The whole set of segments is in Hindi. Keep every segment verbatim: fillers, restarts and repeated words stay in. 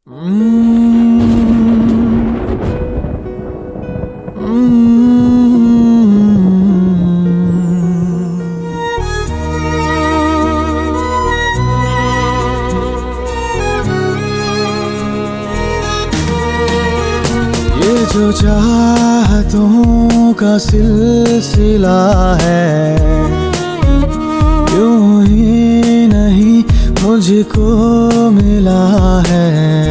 ये जो चाहतों का सिलसिला है, यूं ही नहीं मुझको मिला है।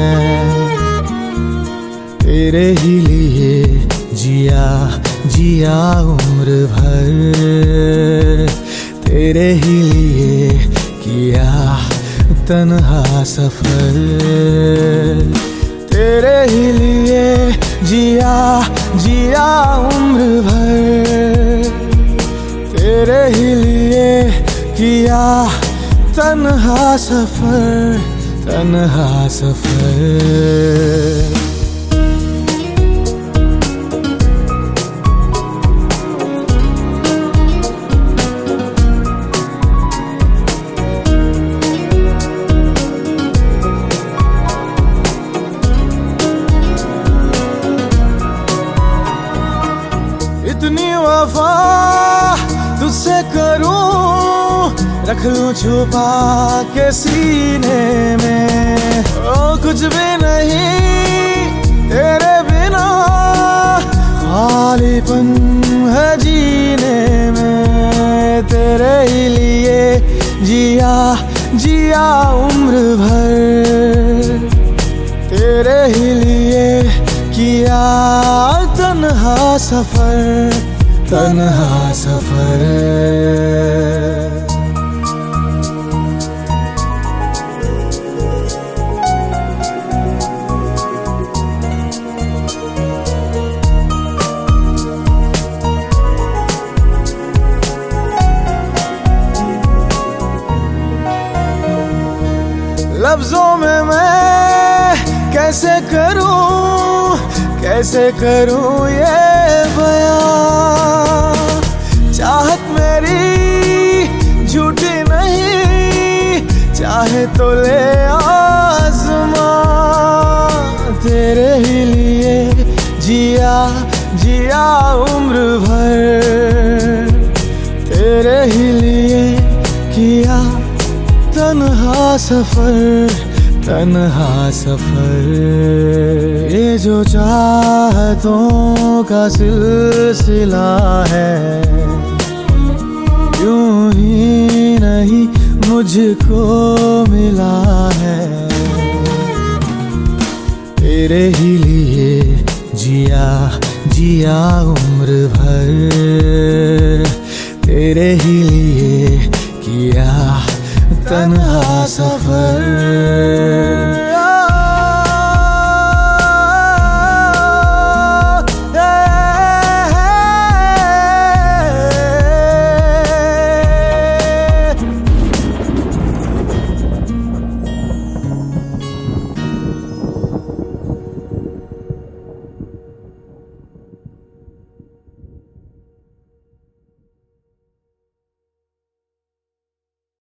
तेरे ही लिए जिया जिया उम्र भर, तेरे ही लिए किया तन्हा सफर। तेरे ही लिए जिया जिया उम्र भर, तेरे ही लिए किया तन्हा सफर, तन्हा सफर। इतनी वफा तुझसे करूं, रख लूं छुपा के सीने में। ओ कुछ भी नहीं तेरे बिना, खालीपन है जीने में। तेरे ही लिए जिया जिया उम्र भर, तेरे ही लिए किया तन्हा सफर, तन्हा सफर। लफ्जों में मैं कैसे करूं, कैसे करूं ये बयां। चाहत मेरी झूठी नहीं, चाहे तो ले आज़मा। तेरे ही लिए जिया जिया उम्र भर, तेरे ही लिए किया तन्हा सफर, तन्हा सफर। ये जो चाहतों का सिलसिला है, यूं ही नहीं मुझको मिला है। तेरे ही लिए जिया जिया उम्र भर, तेरे ही लिए किया तन्हा सफर।